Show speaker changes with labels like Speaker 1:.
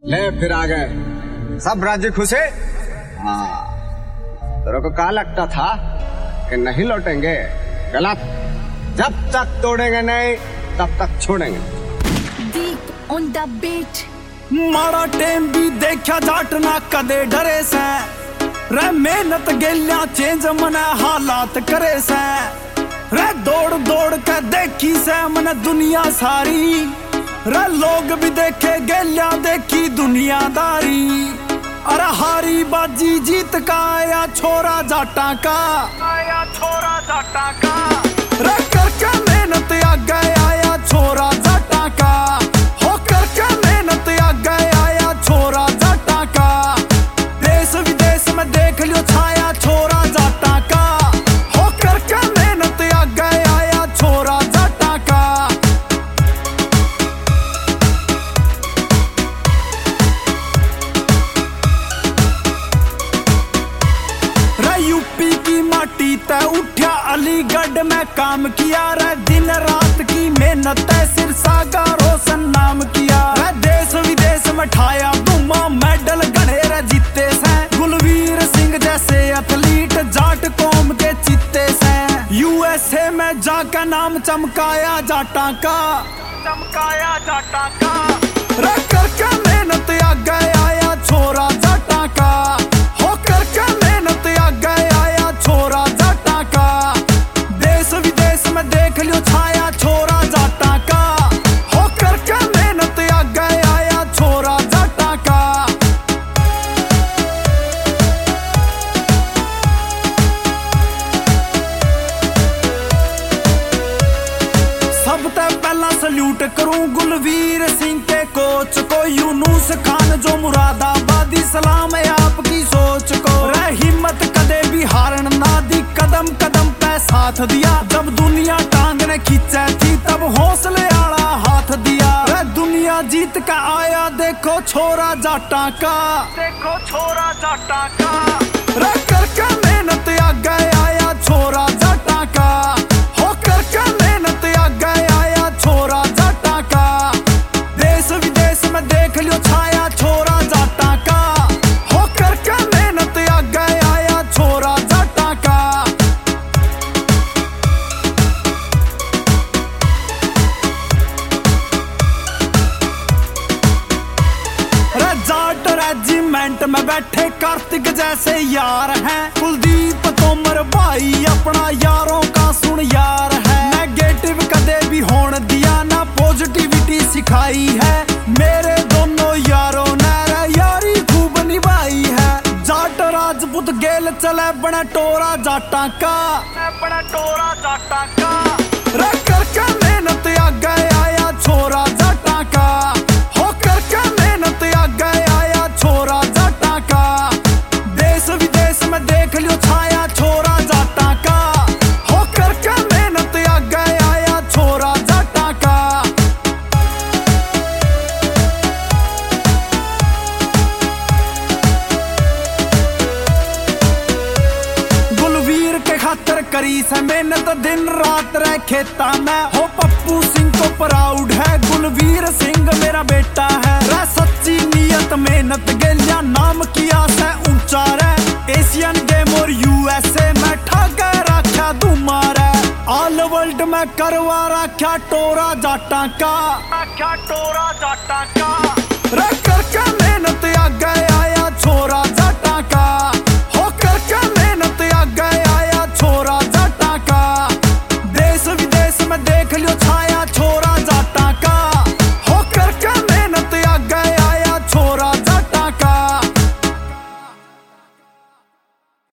Speaker 1: ले फिर आ गए सब राज्य खुशे। हाँ, तेरे को क्या लगता था कि नहीं लौटेंगे? गलत। जब तक तोड़ेंगे नहीं तब तक छोड़ेंगे।
Speaker 2: Deep on the beat।
Speaker 3: माड़ा टेम भी देखा जाट ना कदे डरे से रे मेहनत गेलिया चेंज मने हालात करे से रे दौड़ दौड़ के देखी से मने दुनिया सारी रे लोग भी देखे गेलिया देखी दुनियादारी। अरे हारी बाजी जीत का आया छोरा जाटा का रे करके मेहनत आगे आया छोरा जाटा का हो करके मेहनत आगे आया छोरा जाटा का। देश विदेश में देख लियो छाया छोरा जाटा का हो करके मेहनत आगे आया छोरा जाटा का। रे यूपी की माटी तय उठा अलीगढ़ में काम किया रे दिन रात की मेहनत है सिरसा रोशन नाम किया रे देश विदेश में ठाया धूमा मेडल गढ़े रे जीते से गुलवीर सिंह जैसे एथलीट जाट कौम के चित्ते से यूएसए में जाकर नाम चमकाया जाटा का रे करके मेहनत आगे आया छोरा जाटा का हो करके मेहनत आगे आया छोरा जाटा का। देश विदेश में देख लियो छाया छोरा जाटा का हो करके मेहनत आगे आया छोरा जाटा का। सबसे पहला सल्यूट करूं गुलवीर सिंह के कोच को यूनुस खान जो मुरादाबादी सलाम है आपकी सोच को रे हिम्मत कदे भी हारन ना दी कदम कदम पे साथ दिया जब दुनिया टांग ने खींचा थी तब हौसले आला हाथ दिया रे दुनिया जीत का आया देखो छोरा जाटा का रे करके मेहनत आगे आया छोरा जाटा का हो करके मेहनत आगे आया छोरा जाटा का। देश विदेश में देख लियो छाया छोरा जाटा का हो करके मेहनत आगे आया छोरा जाटा का। रे जाट रेजिमेंट में बैठे कार्तिक जैसे यार हैं कुलदीप तोमर भाई अपना यारों का सुन यार है नेगेटिव कदे भी होने दिया ना पॉजिटिविटी सिखाई है मेरे दोनों यारों ने रे यारी खूब निभाई है। जाट राजपूत गेल चले बने टोरा जाटा का रे करके मेहनत आगे आया छोरा जाटा का हो करके मेहनत आगे आया छोरा जाटा का। देश विदेश में देख लियो छाया छोरा जाटा का हो करके मेहनत आगे आया छोरा जाटा का। गुलवीर के खातर करी से मेहनत दिन रात रह खेता में हो पप्पू सिंह को प्राउड है गुलवीर सिंह मेरा बेटा है रे सच्ची नियत मेहनत गेलिया नाम किया से ऊंचा रे एशियन गेम और यूएसए में ठाके रखा धुमार ऑल वर्ल्ड में करवा रखा टोरा जाटा का रे करके